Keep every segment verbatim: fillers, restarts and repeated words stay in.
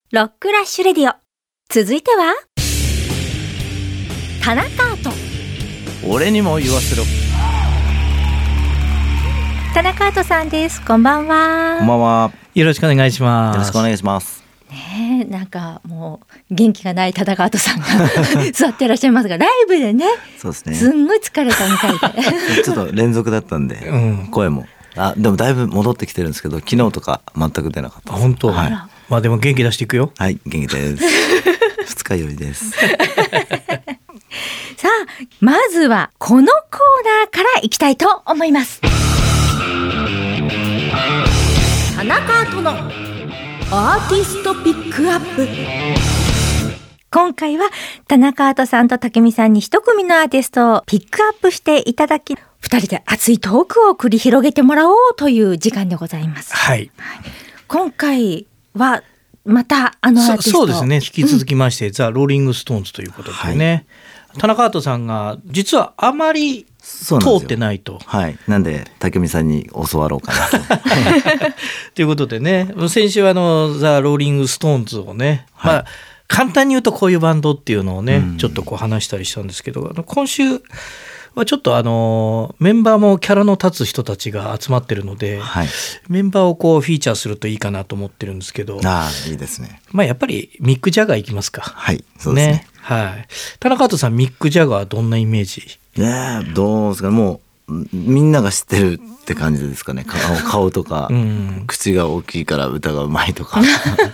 ロックラッシュレディオ。続いては田中アート。 俺にも言わせろ。 田中アートさんです。こんばんは。 こんばんは。 よろしくお願いします。 よろしくお願いします。 ねえ、なんかもう元気がない田中アートさんが座っていらっしゃいますが、ライブでね、 そうですね。 すんごい疲れたみたいでちょっと連続だったんで、うん、声もあでもだいぶ戻ってきてるんですけど、昨日とか全く出なかったです。 本当、 はい、 まあでも元気出していくよ。 はい、元気です二日酔いですさあ、まずはこのコーナーからいきたいと思います。田中アートのアーティストピックアップ。今回は田中アートさんと武美さんに一組のアーティストをピックアップしていただき、二人で熱いトークを繰り広げてもらおうという時間でございます。 はい、 はい、今回はまたあのアーティスト、 そ、そうですね、引き続きまして、うん、ザ・ローリング・ストーンズということでね、はい、田中アートさんが実はあまり通ってないと。 はい、なんで武美さんに教わろうかなとということでね、先週あのザ・ローリング・ストーンズをね、はい、まあ簡単に言うとこういうバンドっていうのをね、うん、ちょっとこう話したりしたんですけど、今週はちょっとあのメンバーもキャラの立つ人たちが集まってるので、はい、メンバーをこうフィーチャーするといいかなと思ってるんですけど、 ああいいですね。 まあやっぱりミック・ジャガーいきますか。 はいそうですね。 ね、はい、田中アートさんミック・ジャガーはどんなイメージ？ ね、どうですか。もうみんなが知ってるって感じですかね。顔, 顔とか、うん、口が大きいから歌がうまいとか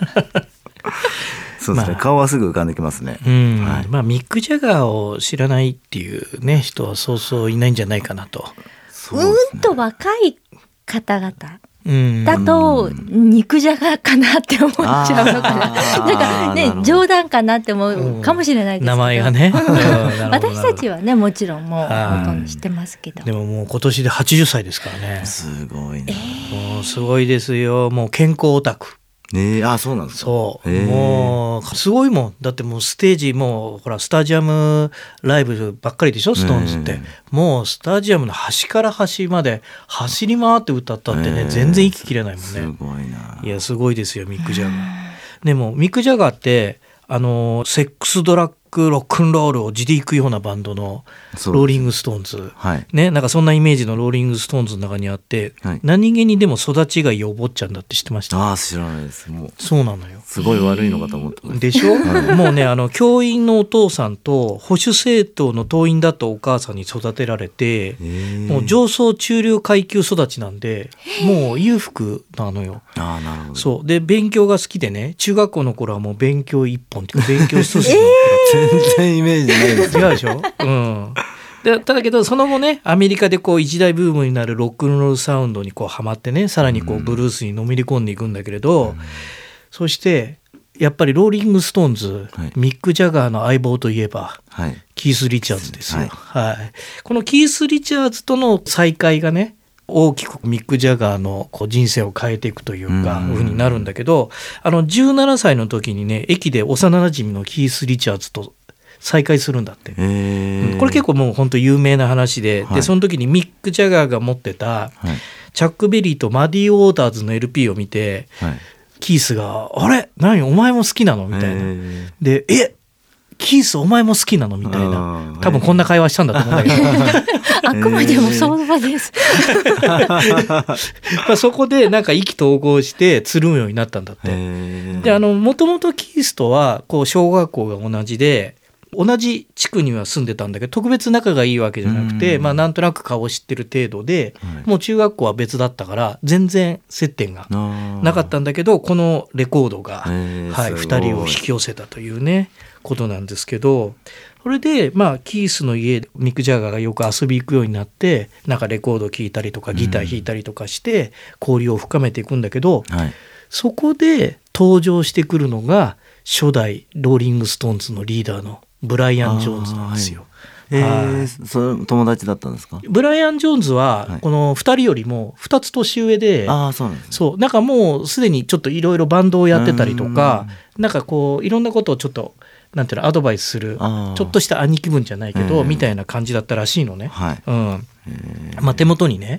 そうですね、まあ、顔はすぐ浮かんできますね。 うん、はい、まあ、ミック・ジャガーを知らないっていう、ね、人はそうそういないんじゃないかなと。 う, ね、うんと若い方々だと肉じゃがかなって思っちゃうのかな。なんかね、冗談かなって思うかもしれないですけど、 名前がね私たちはねもちろんもうほとんど知ってますけど、 でももう今年ではちじゅっさいですからね。 すごいね、 えー、 もうすごいですよ。もう健康オタク。 えー、あそうなんですか。 そう、えー、もうすごいもん。だってもうステージもうほらスタジアムライブばっかりでしょ、ストーンズって、えー、もうスタジアムの端から端まで走り回って歌ったってね、えー、全然息切れないもんね。 すごいな。 いやすごいですよミック・ジャガー。でもミック・ジャガーってあのセックスドラッグロックンロールを地で行くようなバンドのローリングストーンズ、はい、ね、なんかそんなイメージのローリングストーンズの中にあって、はい、何気にでも育ちがいいお坊ちゃんだって知ってました？ ああ知らないです。もうそうなのよ。 すごい悪いのかと思ってました。 でしょ、はい、もうねあの教員のお父さんと保守政党の党員だったお母さんに育てられて、もう上層中流階級育ちなんでもう裕福なのよ。 あなるほど。 そうで勉強が好きでね、中学校の頃はもう勉強一本っていうか勉強一筋の全然イメージないです。 違うでしょ、うん、でただけどその後ねアメリカでこう一大ブームになるロックンロールサウンドにこうハマってね、さらにこうブルースにのめり込んでいくんだけれど、うん、そしてやっぱりローリングストーンズ、はい、ミック・ジャガーの相棒といえば、はい、キース・リチャーズですよ、はいはい、このキース・リチャーズとの再会がね大きくミック・ジャガーのこう人生を変えていくというかふうになるんだけど、あのじゅうななさいの時にね駅で幼なじみのキース・リチャーズと再会するんだって、えー、これ結構もう本当有名な話 で,、はい、でその時にミック・ジャガーが持ってた、はい、チャック・ベリーとマディ・ウォーターズの エルピー を見て、はい、キースがあれ何お前も好きなのみたいな、えー、でえキースお前も好きなのみたいな、多分こんな会話したんだと思うんだけどあくまでも相場です、 えーまあ、そこでなんか意気投合してつるむようになったんだって、えー、であのもともとキースとはこう小学校が同じで同じ地区には住んでたんだけど特別仲がいいわけじゃなくて、まあ、なんとなく顔を知ってる程度で、はい、もう中学校は別だったから全然接点がなかったんだけど、このレコードが、はい、ふたりを引き寄せたというねことなんですけど、それで、まあ、キースの家でミック・ジャガーがよく遊び行くようになってなんかレコード聴いたりとかギター弾いたりとかして交流を深めていくんだけど、はい、そこで登場してくるのが初代ローリング・ストーンズのリーダーのブライアン・ジョーンズなんですよ。 えー、それ友達だったんですか？ ブライアン・ジョーンズはこのふたりよりもふたつ年上で、 あ、そうなんですね。そう、 なんかもうすでにちょっといろいろバンドをやってたりとか、なんかこういろんなことをちょっとなんていうのアドバイスするちょっとした兄貴分じゃないけど、みたいな感じだったらしいのね、はい、うん、まあ、手元にね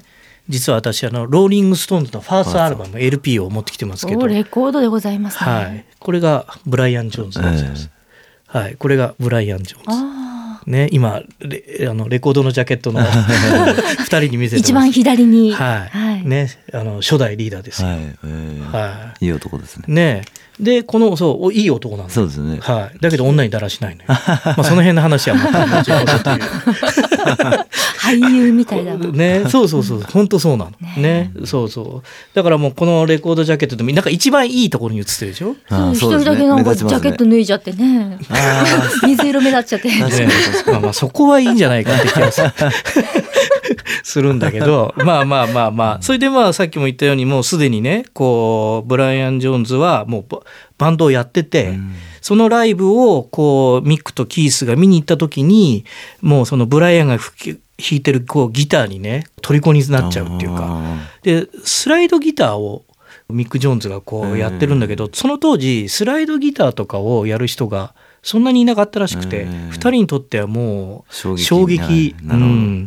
実は私あのローリングストーンズのファーストアルバム エルピー を持ってきてますけど、 レコードでございますね、 はい、これがブライアン・ジョーンズでございます、えーはい、これがブライアン・ジョーンズね、今 レ, あのレコードのジャケットのふたりに見せてます一番左に、 はいはいね、あの初代リーダーですよ、 はいえーはい、いい男ですね。 ねでこのそういい男なんだ。 そうですね、 はい、だけど女にだらしないのよ、まあ、その辺の話はまた後ほどという俳優みたいだもんね。そうそうそう本当そうなの ね, ねそうそうだからもうこのレコードジャケットでもなんか一番いいところに映ってるでしょ。 一人だけなんかジャケット脱いじゃってね、水色目立っちゃって、ねまあ、まあそこはいいんじゃないかって気がするするんだけどまあまあまあまあそれでまあさっきも言ったようにもうすでにねこうブライアン・ジョーンズはもうバンドをやってて、うん、そのライブをこうミックとキースが見に行った時にもうそのブライアンが弾いてるこうギターにね虜になっちゃうっていうかでスライドギターをミック・ジョーンズがこうやってるんだけど、うん、その当時スライドギターとかをやる人がそんなにいなかったらしくて、うん、ふたりにとってはもう衝撃、衝撃うん、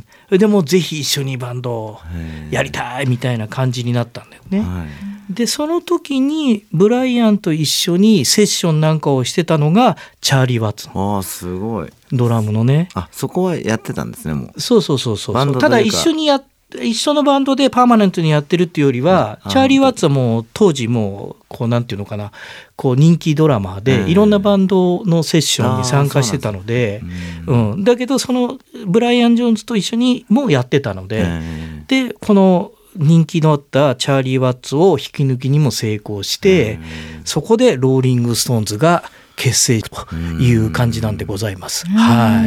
でもぜひ一緒にバンドをやりたいみたいな感じになったんだよね、はい、でその時にブライアンと一緒にセッションなんかをしてたのがチャーリー・ワッツああすごいドラムのね。 あそこはやってたんですね。もうそうそうそうそうただ一緒にやって一緒のバンドでパーマネントにやってるっていうよりは、うん、チャーリー・ワッツはもう当時もうこうなんていうのかなこう人気ドラマーでいろんなバンドのセッションに参加してたので、うんうん、だけどそのブライアン・ジョーンズと一緒にもやってたので、でこの人気のあったチャーリー・ワッツを引き抜きにも成功して、そこでローリング・ストーンズが結成という感じなんでございます。はい。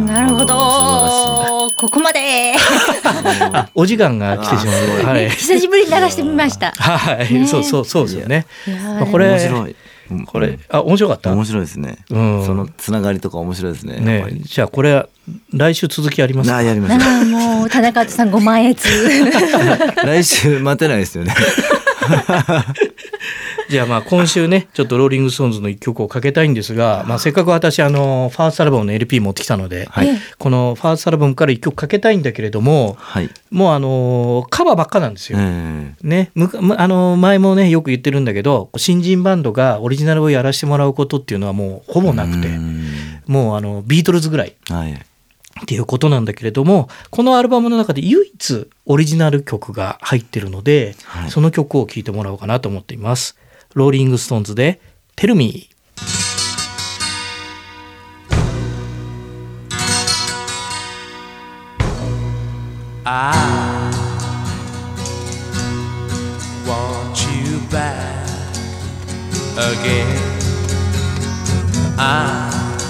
なるほど。ここまで。 あ、お時間が来てしまう。はい。 久しぶりに流してみました。 はい。ね、そうそうそうですよね。これ面白い。これあ面白かった。 面白いですね。うん、そのつながりとか面白いですね。 ね、じゃあこれ来週続きありますか。 あやりましょう。 あもう田中さんご満悦。 来週待てないですよね。 じゃあまあ今週ねちょっとローリングストーンズの一曲をかけたいんですが、まあ、せっかく私あのファーストアルバムの エルピー 持ってきたので、はい、このファーストアルバムから一曲かけたいんだけれども、はい、もうあのカバーばっかなんですよ、ね、あの前もねよく言ってるんだけど新人バンドがオリジナルをやらせてもらうことっていうのはもうほぼなくて、もうあのビートルズぐらい、はい、っていうことなんだけれども、このアルバムの中で唯一オリジナル曲が入ってるので、はい、その曲を聴いてもらおうかなと思っています。ローリングストーンズで Tell Me。 I want you back again. I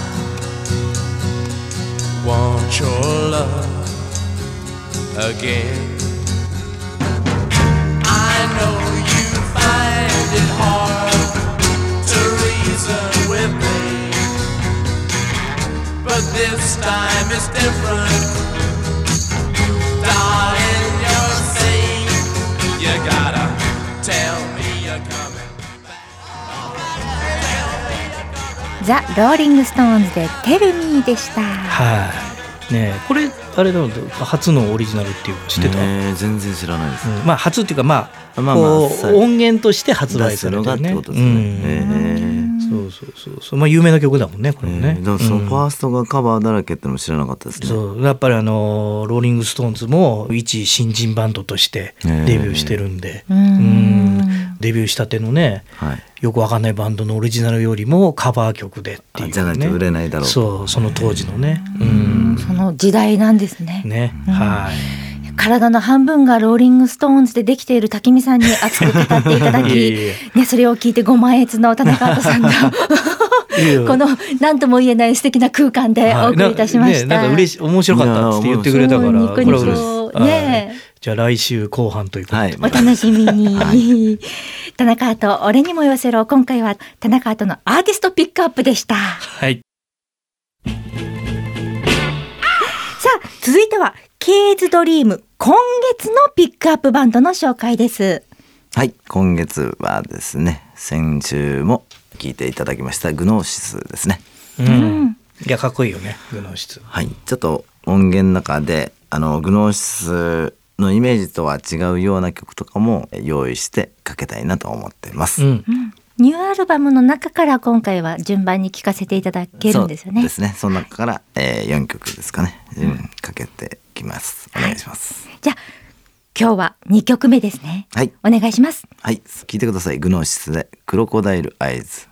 want your love again. I know you find it hard to reason with me, but this time it's different. Darling, you're saying you gotta tell me you're coming back. ザ・ローリングストーンズで Tell Me でした。 はい、ね、これあれだろう、初のオリジナルっていう知ってた？ ね、全然知らないです、 うん、まあ初っていうかまあ、まあまあ、こう音源として発売されてるね。 ってことですね。うん、 そうそうそうそう、まあ有名な曲だもんねこれもね。 えー、だからそのファーストがカバーだらけってのも知らなかったですね。 そうやっぱりあのローリングストーンズも一新人バンドとしてデビューしてるんで、えー、うんデビューしたてのね、はい、よくわかんないバンドのオリジナルよりもカバー曲でっていうね。 じゃないと売れないだろう。 そうその当時のね。 うん、その時代なんですね。 ね、はい。 体の半分がローリングストーンズでできている武見さんに熱く語っていただきいやいや、ね、それを聞いてご満悦の田中アトさんがこの何とも言えない素敵な空間でお送りいたしました。 はい、な, ね、なんか嬉し面白かったって言ってくれたからニコニコね。 じゃあ来週後半ということで、はい、 お楽しみに、はい、田中アト俺にも言わせろ。今回は田中アトのアーティストピックアップでした。 はい。 さあ続いてはケーズドリーム今月のピックアップバンドの紹介です。 はい、今月はですね先週も聞いていただきましたグノーシスですね。 うん、いやかっこいいよねグノーシス。 はい、ちょっと音源の中であのグノーシスのイメージとは違うような曲とかも用意してかけたいなと思っています。 うんうんニューアルバムの中から今回は順番に聴かせていただけるんですよね。 そうですね。その中から、えー、よんきょくですかね、うん、かけてきます。お願いします。 じゃあ今日はにきょくめですね。 はい。 お願いします。 はい。聞いてください。グノーシスでクロコダイルアイズ。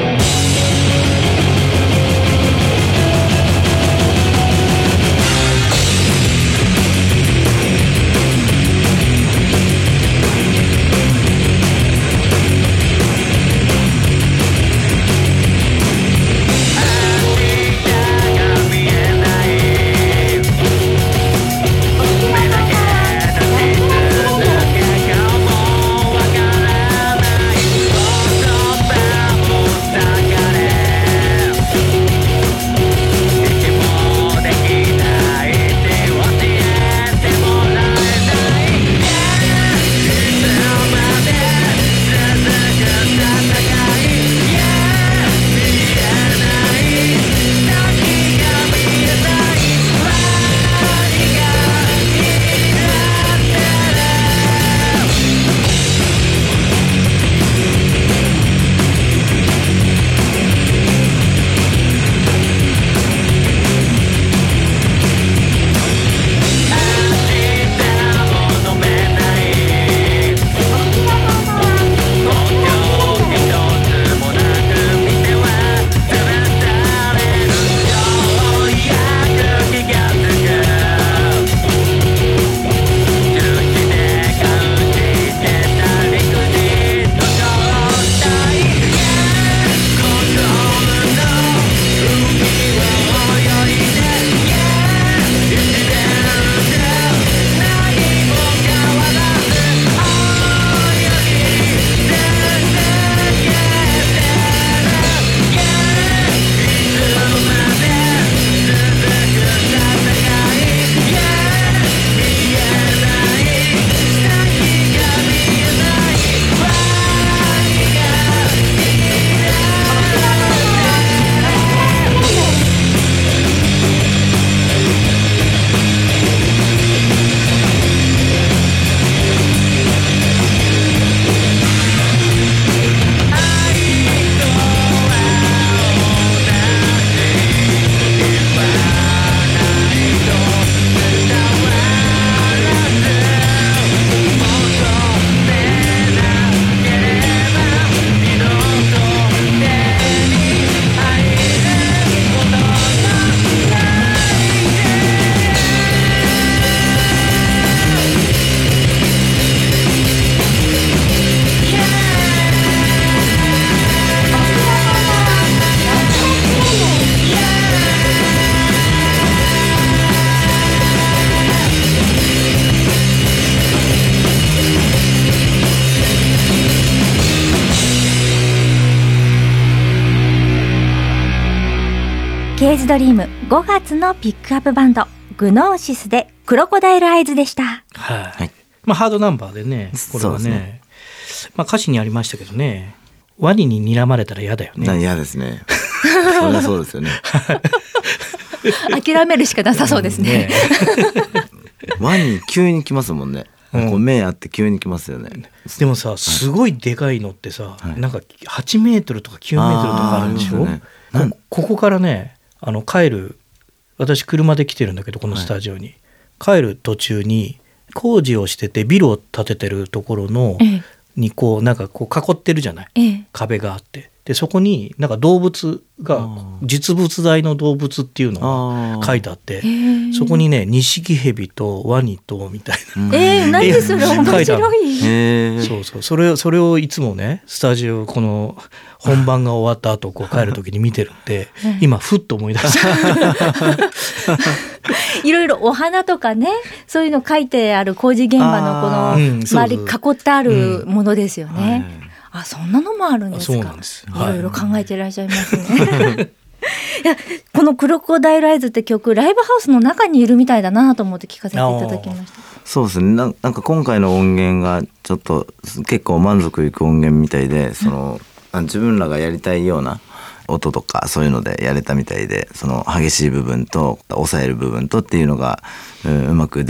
ケージドリームごがつのピックアップバンドグノーシスでクロコダイルアイズでした。 はい、 はい、 まあハードナンバーでねこれは ね, ねまあ歌詞にありましたけどね、ワニに睨まれたら嫌だよね。 嫌ですね。そりゃそうですよね。 諦めるしかなさそうですね。 ワニ急に来ますもんね。こう目あって急に来ますよね。 でもさすごいでかいのってさ、はい、なんかはちメートルとかきゅうメートルとかあるんでしょ。ね、こ, ここからねあの帰る私車で来てるんだけどこのスタジオに、はい、帰る途中に工事をしててビルを建ててるところの、ええ、にこうなんかこう囲ってるじゃない、ええ、壁があってでそこになんか動物が実物大の動物っていうのが書いてあってそこにねニシキヘビとワニとみたいな、 えー、何それ面白い、 えー、 そうそうそれそれをいつもねスタジオこの本番が終わった後こう帰る時に見てるんで今ふっと思い出したいろいろお花とかねそういうの書いてある工事現場のこの周り囲ってあるものですよね、うん、あそんなのもあるんですか。 そうなんです、 いろいろ考えていらっしゃいますねいやこのクロコダイルアイズって曲ライブハウスの中にいるみたいだなと思って聞かせていただきました。 そうですね な, なんか今回の音源がちょっと結構満足いく音源みたいでその、うん、自分らがやりたいような音とかそういうのでやれたみたいでその激しい部分と抑える部分とっていうのが、うん、うまく出た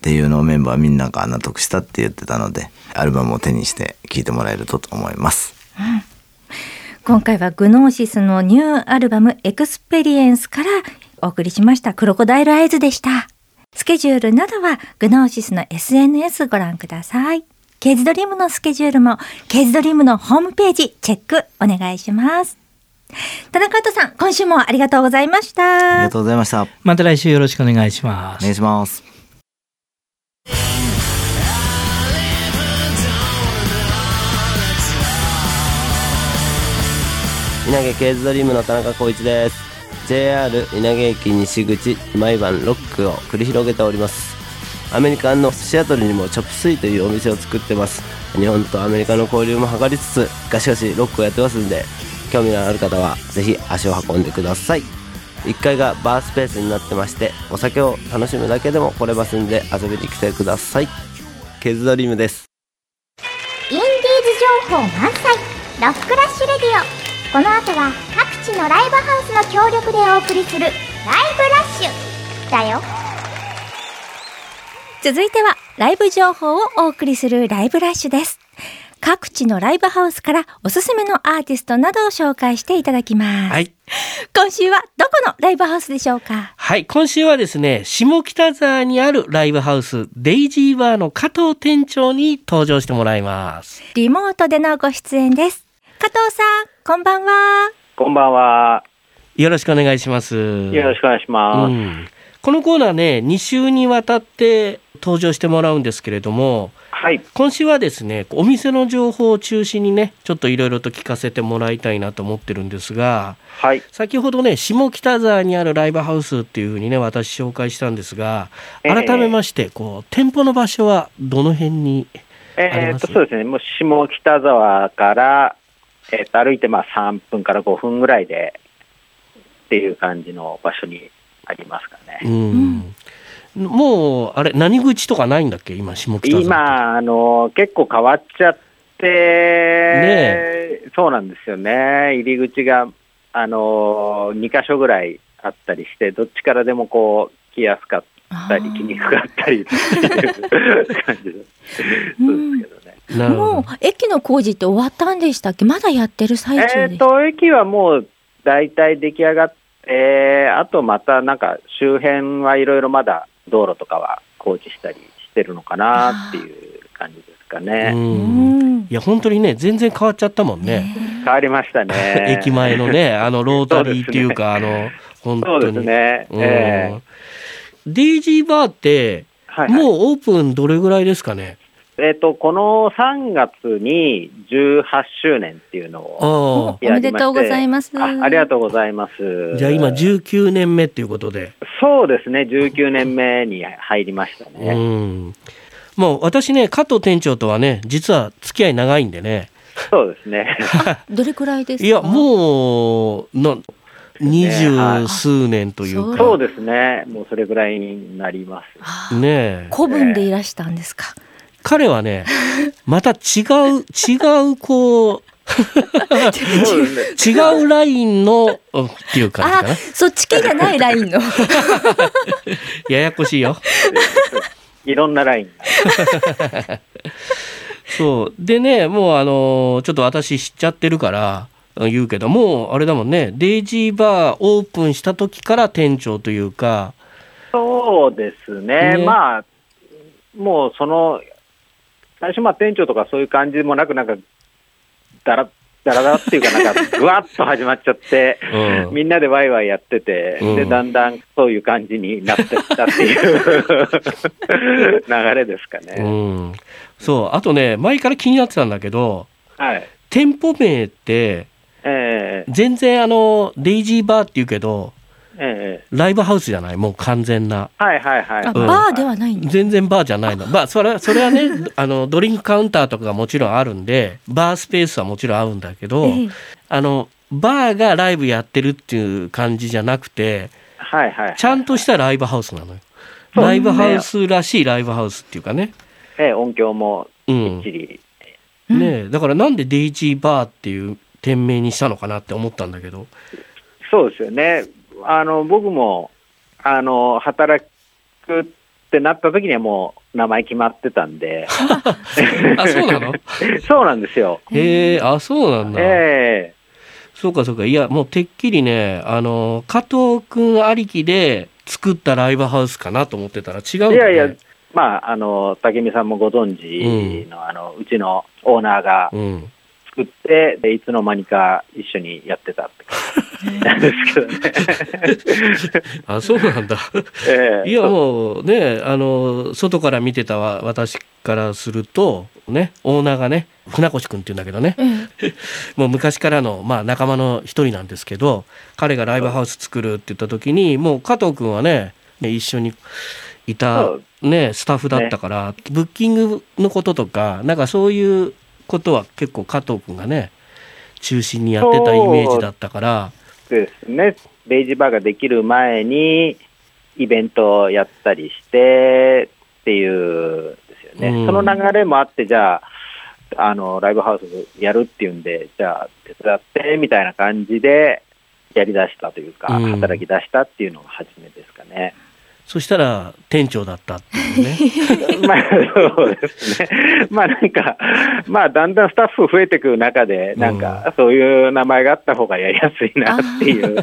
っていうのをメンバーみんなが納得したって言ってたので、アルバムを手にして聴いてもらえるとと思います。 今回はグノーシスのニューアルバムエクスペリエンスからお送りしましたクロコダイルアイズでした。スケジュールなどはグノーシスの エスエヌエス ご覧ください。ケイズドリームのスケジュールもケイズドリームのホームページチェックお願いします。田中とさん、今週もありがとうございました。 ありがとうございました。 また来週よろしくお願いします。 お願いします。 稲毛ケイズドリームの田中光一です。 ジェイアール 稲毛駅西口毎晩ロックを繰り広げております。アメリカのシアトルにもチョップスイというお店を作ってます。日本とアメリカの交流も図りつつガシガシロックをやってますんで、興味のある方はぜひ足を運んでください。いっかいがバースペースになってまして、お酒を楽しむだけでも来れますんで遊びに来てください。ケイズドリームです。 インディーズ情報満載ロックラッシュレディオ。この後は各地のライブハウスの協力でお送りするライブラッシュだよ。 続いてはライブ情報をお送りするライブラッシュです。各地のライブハウスからおすすめのアーティストなどを紹介していただきます。 はい。 今週はどこのライブハウスでしょうか？ はい。今週はですね、下北沢にあるライブハウス、デイジーバーの加藤店長に登場してもらいます。 リモートでのご出演です。加藤さん、こんばんは。 こんばんは。 よろしくお願いします。 よろしくお願いします。 うん、このコーナーね、に週にわたって登場してもらうんですけれども、 はい。 今週はですね、お店の情報を中心にね、ちょっといろいろと聞かせてもらいたいなと思ってるんですが、 はい。 先ほどね、下北沢にあるライブハウスっていうふうにね、私紹介したんですが、 えー改めまして、こう、店舗の場所はどの辺にありえー、 ます？ とそうですね。もう下北沢から、えー、と歩いてまあさんぷんからごふんぐらいでっていう感じの場所にありますかね。 うんうん、もうあれ何口とかないんだっけ今下北沢？ 今あの結構変わっちゃって、 ね、 そうなんですよね。入り口があのにかしょぐらいあったりして、どっちからでもこう来やすかったり来にくかったりっていう感じです。そうですけどね。 なるほど。 もう駅の工事って終わったんでしたっけ？まだやってる最中えー、 です。 と駅はもう大体出来上がって、あとまたなんか周辺はいろいろまだ道路とかは工事したりしてるのかなっていう感じですかね。 ううんんいや本当にね全然変わっちゃったもんね。 変わりましたね。 駅前のねあのロータリーっていうか、あの本当にそうですね。 うんえデイジーバーってーはいはい、 もうオープンどれぐらいですかね？ えー、とこのさんがつにじゅうはちしゅうねんっていうのをあおめでとうございます。 あありがとうございますあじゃあ今じゅうきゅうねんめっていうことで、 そうですね、じゅうきゅうねんめに入りましたうね。 んもう私ね加藤店長とはね実は付き合い長いんでねそうですね。 どれくらいですか？ いやもうな二十数年というか、 そうですね、もうそれぐらいになります。 あーねえ古文でいらしたんですか？ 彼はねまた違う違うこうそうですね。 違うラインのうんっていう感じあかな。 そっち系じゃないラインのややこしいよ。 いろんなラインが。 そうでねもうあのちょっと私知っちゃってるから言うけどもあれだもんね、デイジーバーオープンした時から店長というか。 そうですね、 ねまあもうその最初まあ店長とかそういう感じでもなく、なんかだらだらだらっていうかなんかぐわっと始まっちゃって、 うんみんなでワイワイやってて、 うんでだんだんそういう感じになってったっていう流れですかうね。 ん、そうあとね前から気になってたんだけどはい。 店舗名ってええ全然あのデイジーバーって言うけどええライブハウスじゃない、もう完全なはいはいはい。 あうんバーではないんだ。 全然バーじゃないの。まあそれはそれはねあのドリンクカウンターとかがもちろんあるんでバースペースはもちろんあるんだけど、 ええあのバーがライブやってるっていう感じじゃなくてはいはいはい。 ちゃんとしたライブハウスなのよ。 そうライブハウスらしいライブハウスっていうかね。 ええ音響もきうんっちり。 ねえだからなんでデイジーバーっていう店名にしたのかなって思ったんだけど。 そうですよね。あの僕もあの働くってなった時にはもう名前決まってたんであ、そうなのそうなんですよ。 へえ、あ、そうなんだ。 ええそうかそうか。いや、もうてっきりね、あの加藤くんありきで作ったライブハウスかなと思ってたら違うんだね。 いやいや、まあ、あの武美さんもご存知の、うん、あのうちのオーナーが作って、うん、でいつの間にか一緒にやってたって感じなんですけどねあ、そうなんだ、えー、いやもうね、あの外から見てた私からするとね、オーナーがね船越くんっていうんだけどね、うん、もう昔からの、まあ、仲間の一人なんですけど、彼がライブハウス作るって言った時にもう加藤くんはね一緒にいた、ね、スタッフだったから、ね、ブッキングのこととかなんかそういうことは結構加藤くんがね中心にやってたイメージだったから。 そうですね、レイジーバーができる前にイベントをやったりしてっていうですよね、うん、その流れもあって、じゃああのライブハウスやるっていうんで、じゃあ手伝ってみたいな感じでやりだしたというか、うん、働き出したっていうのが初めですかね。 そしたら店長だったっていうねまあそうですね、まあなんかまあだんだんスタッフ増えてくる中で、なんかそういう名前があった方がやりやすいなっていう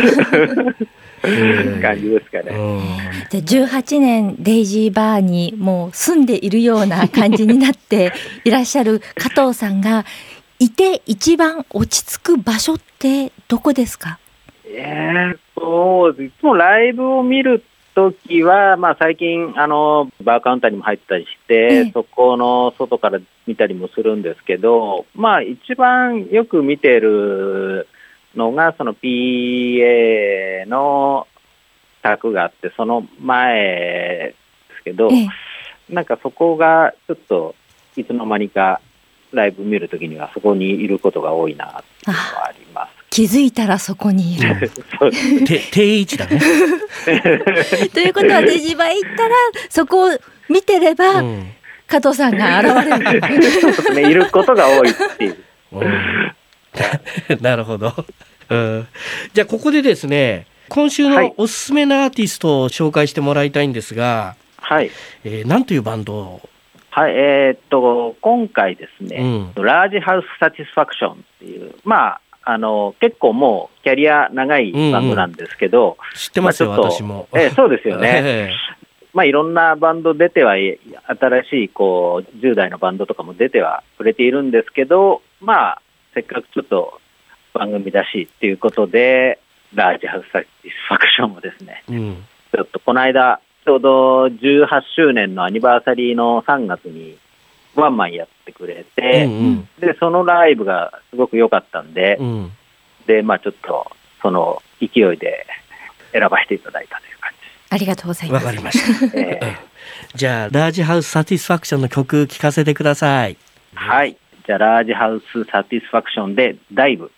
感じですかね。 じゃあじゅうはちねんレイジーバーにもう住んでいるような感じになっていらっしゃる加藤さんがいて一番落ち着く場所ってどこですか？ えー、そういつもライブを見る時は、まあ、最近あのバーカウンターにも入ったりして、ええ、そこの外から見たりもするんですけど、まあ、一番よく見てるのがその ピーエー の卓があって、その前ですけど、ええ、なんかそこがちょっといつの間にかライブ見るときにはそこにいることが多いなっていうのはあります。 気づいたらそこにいる定位置だねということはレジバー行ったらそこを見てれば、うん、加藤さんが現れるそうですね、いることが多いっていう、 うん、なるほど、うん、じゃあここでですね、今週のおすすめのアーティストを紹介してもらいたいんですが、はい、えー、なんというバンドを？ はい、えー、っと今回ですね、うん、ラージハウスサティスファクションっていう、まああの結構もうキャリア長いバンドなんですけど、うんうん、 知ってますよ、まあ、私も、 えー、そうですよね、えーまあ、いろんなバンド出ては新しいこうじゅう代のバンドとかも出てはくれているんですけど、まあ、せっかくちょっと番組だしっていうことでラージハウスサティスファクションもですね、うん、ちょっとこの間ちょうどじゅうはちしゅうねんのアニバーサリーのさんがつにワンマンやってくれて、うんうん、でそのライブがすごく良かったんで、うん、でまあちょっとその勢いで選ばせていただいたという感じ。 ありがとうございます。 わかりました、えー、じゃあラージハウスサティスファクションの曲聴かせてください。 はい、じゃあラージハウスサティスファクションでダイブ。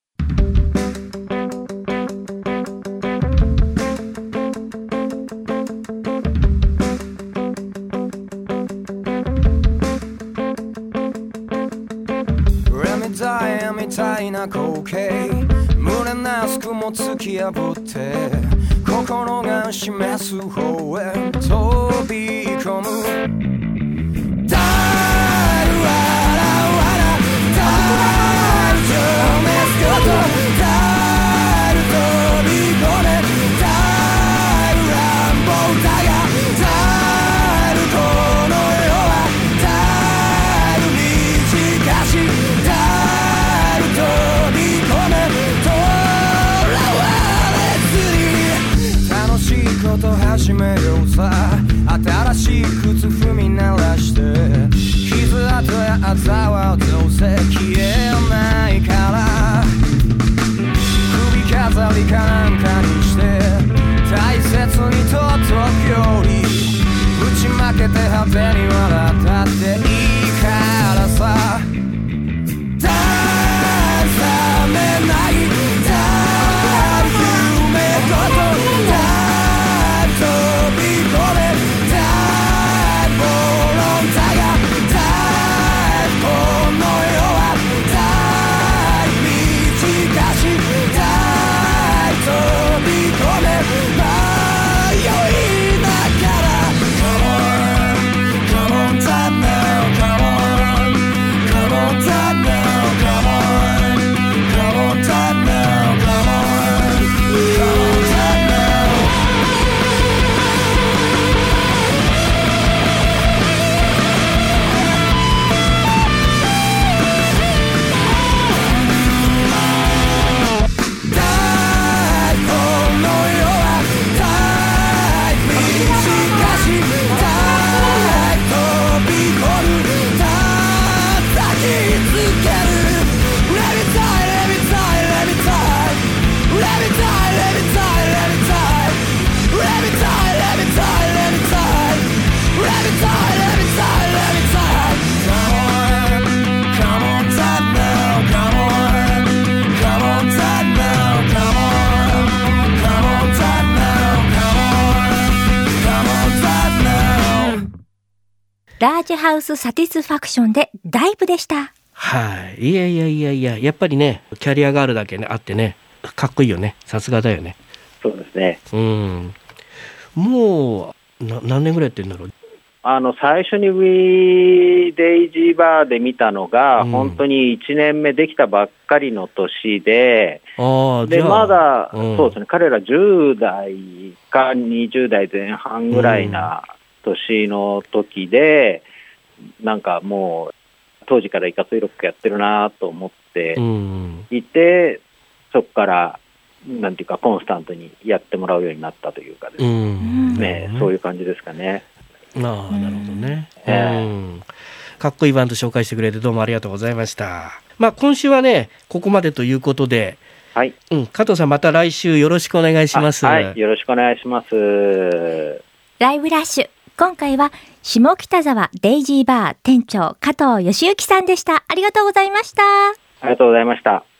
みたいな光景、胸なすくも突き破って心が示す方へ飛び込む。ダルワラワラダル情熱ごとダル飛び込めダル乱暴だがダルこの世はダル短しダル飛び込めとらわれずに楽しいこと始めようさ。新しい靴踏み鳴らして傷跡やあざはどうせ消えないからラージハウスサティスファクションでダイブでした。 はい。いやいやいやいや、やっぱりね、キャリアがあるだけね、あってね、かっこいいよね。さすがだよね。 そうですね。 うん。もう、な何年ぐらいやってんだろう。 あの、最初にウィーデイジーバーで見たのが、うん、本当にいちねんめできたばっかりの年で、 あで、まだ、 うん、 そうですね、彼らじゅう代かにじゅう代前半ぐらいな年の時で、うん、なんかもう、当時からいかついロックやってるなと思っていて、うん、そこから、なんていうか、コンスタントにやってもらうようになったというかですね、うんね、そういう感じですかね。 ああ、なるほどね、えーうん。かっこいいバンド紹介してくれてどうもありがとうございました。まあ、今週はね、ここまでということで、 はい、 うん、加藤さんまた来週よろしくお願いします。 はい、よろしくお願いします。 ライブラッシュ。今回は下北沢デイジーバー店長加藤義行さんでした。ありがとうございました。 ありがとうございました。